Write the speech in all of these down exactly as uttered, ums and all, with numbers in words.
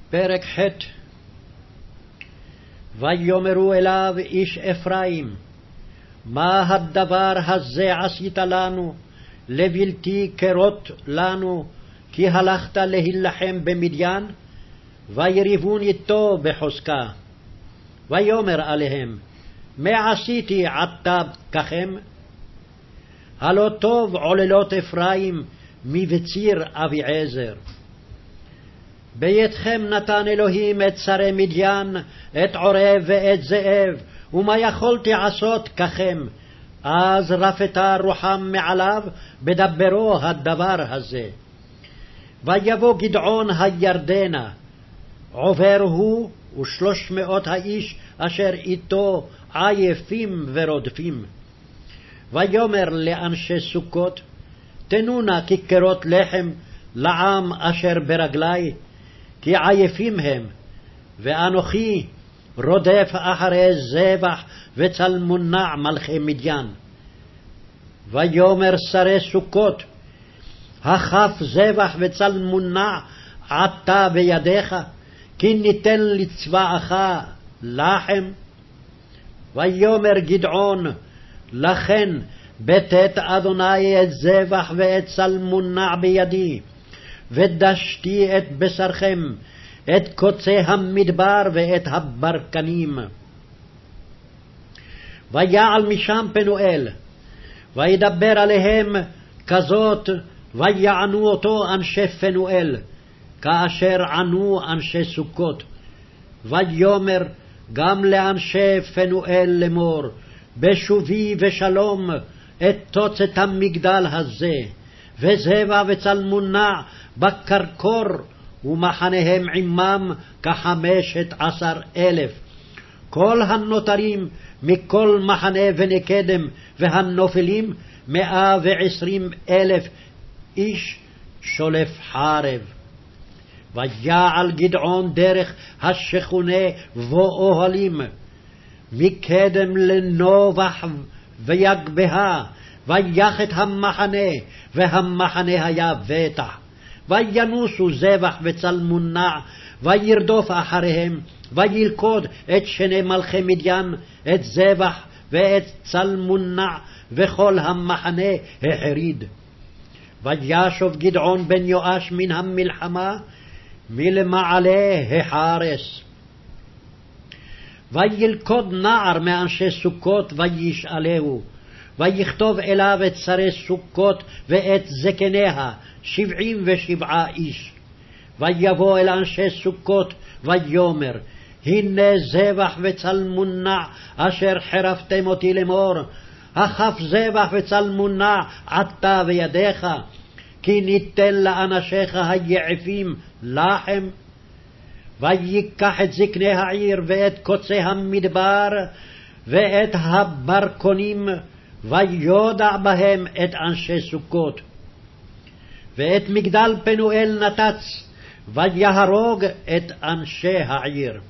פרק ח'. ויאמרו אליו איש אפרים, מה הדבר הזה עשית לנו, לבלתי כרות לנו, כי הלכת להילחם במדיין? ויריבון איתו בחוזקה. ויאמר עליהם, מה עשיתי עתה ככם? הלא טוב עוללות אפרים מבציר אביעזר. בידכם נתן אלוהים את שרי מדיין, את עורב ואת זאב, ומה יכולתי עשות ככם? אז רפתה רוחם מעליו בדברו הדבר הזה. ויבוא גדעון הירדנה, עובר הוא ושלוש מאות האיש אשר איתו עייפים ורודפים. ויאמר לאנשי סוכות, תנו נא כיכרות לחם לעם אשר ברגלי, כי עייפים הם, ואנוכי רודף אחרי זבח וצלמונע מלכי מדיין. ויאמר שרי סוכות, הכף זבח וצלמונע עתה בידיך, כי ניתן לצבאך לחם? ויאמר גדעון, לכן בתת אדוני את זבח ואת צלמונע בידי, ודשתי את בשרכם, את קוצי המדבר ואת הברקנים. ויעל משם פנואל, וידבר עליהם כזאת, ויענו אותו אנשי פנואל, כאשר ענו אנשי סוכות. ויאמר גם לאנשי פנואל לאמור, בשובי ושלום את תוצאת המגדל הזה, וזבח וצלמונע בקרקור, ומחניהם עמם כחמשת עשר אלף. כל הנותרים מכל מחנה ונקדם והנופלים מאה ועשרים אלף איש שולף חרב. ויעל גדעון דרך השכונה ואוהלים, מקדם לנובח ויגבהה, ויח את המחנה, והמחנה היה בטח. וינוסו זבח וצלמונע, וירדוף אחריהם, וילכוד את שני מלכי מדיין, את זבח ואת צלמונע, וכל המחנה החריד. וישוב גדעון בן יואש מן המלחמה, מלמעלה החרס. וילכוד נער מאנשי סוכות, וישאלהו, ויכתוב אליו את שרי סוכות ואת זקניה, שבעים ושבעה איש. ויבוא אל אנשי סוכות, ויאמר, הנה זבח וצלמונע אשר חרפתם אותי לאמור, הכף זבח וצלמונע עתה בידיך, כי ניתן לאנשיך היעפים לחם? ויקח את זקני העיר ואת קוצי המדבר ואת הברקונים, ויודע בהם את אנשי סוכות. ואת מגדל פנואל נתץ, ויהרוג את אנשי העיר.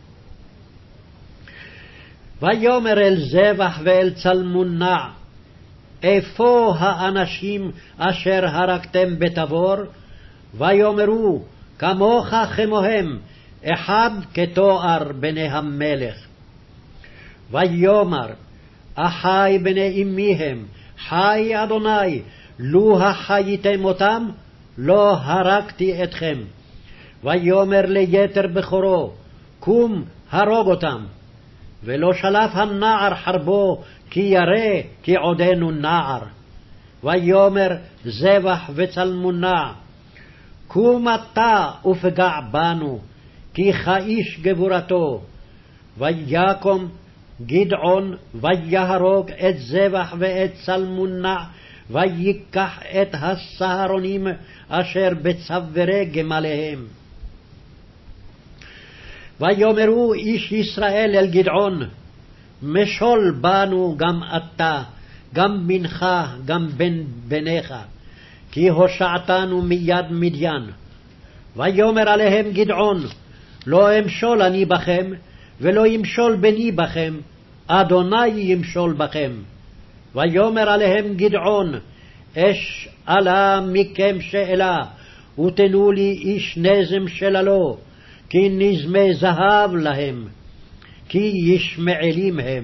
ויאמר אל זבח ואל צלמונע, איפה האנשים אשר הרגתם בתבור? ויאמרו, כמוך כמוהם, אחד כתואר בני המלך. ויאמר, אחי בני אמי הם, חי אדוני, לו החייתם אותם, לא הרגתי אתכם. ויאמר ליתר בכורו, קום הרוג אותם. ולא שלף הנער חרבו, כי ירא כי עודנו נער. ויאמר זבח וצלמונע, קום אתה ופגע בנו, כי כאיש גבורתו. ויקום גדעון ויהרוג את זבח ואת צלמונע, ויקח את הסהרונים אשר בצווארי גמליהם. ויאמרו איש ישראל אל גדעון, משול בנו גם אתה, גם בנך, גם בן בניך, כי הושעתנו מיד מדיין. ויאמר עליהם גדעון, לא אמשול אני בכם, ולא ימשול בני בכם, אדוני ימשול בכם. ויאמר עליהם גדעון, אש עלה מכם שאלה, ותנו לי איש נזם שללו, כי נזמי זהב להם, כי ישמעאלים הם.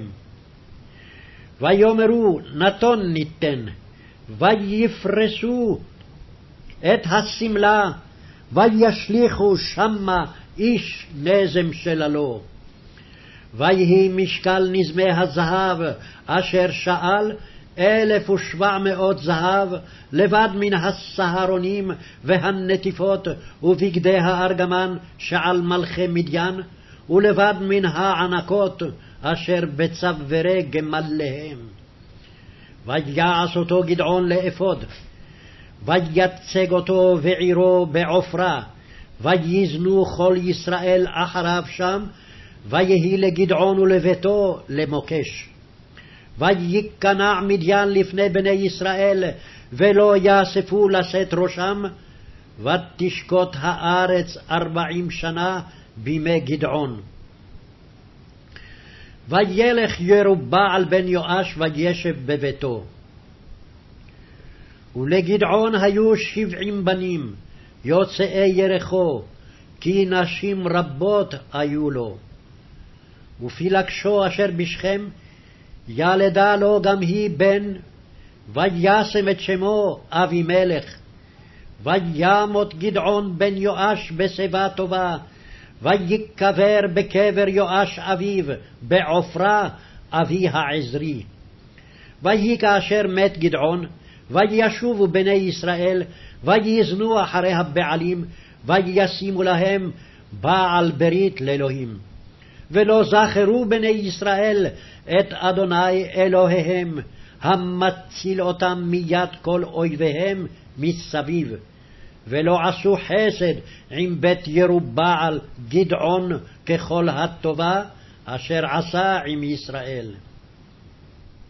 ויאמרו נתון ניתן, ויפרסו את השמלה, וישליכו שמה איש נזם שללו. ויהי משקל נזמי הזהב אשר שאל אלף ושבע מאות זהב, לבד מן הסהרונים והנטיפות ובגדי הארגמן שעל מלכי מדיין, ולבד מן הענקות אשר בצווארי גמליהם. ויעש אותו גדעון לאפוד, ויצג אותו בעירו בעופרה, ויזנו כל ישראל אחריו שם, ויהי לגדעון ולביתו למוקש. ויקנע מדיין לפני בני ישראל, ולא יאספו לשאת ראשם, ותשקוט הארץ ארבעים שנה בימי גדעון. וילך ירובעל בן יואש וישב בביתו. ולגדעון היו שבעים בנים, יוצאי ירחו, כי נשים רבות היו לו. ופילגשו אשר בשכם, ילדה לו גם היא בן, וישם את שמו אבימלך. וימות גדעון בן יואש בשיבה טובה, ויקבר בקבר יואש אביו בעופרה אבי העזרי. ויהי כאשר מת גדעון, וישובו בני ישראל, ויזנו אחרי הבעלים, וישימו להם בעל ברית לאלוהים. ולא זכרו בני ישראל את אדוני אלוהיהם, המציל אותם מיד כל אויביהם מסביב. ולא עשו חסד עם בית ירובעל גדעון ככל הטובה אשר עשה עם ישראל.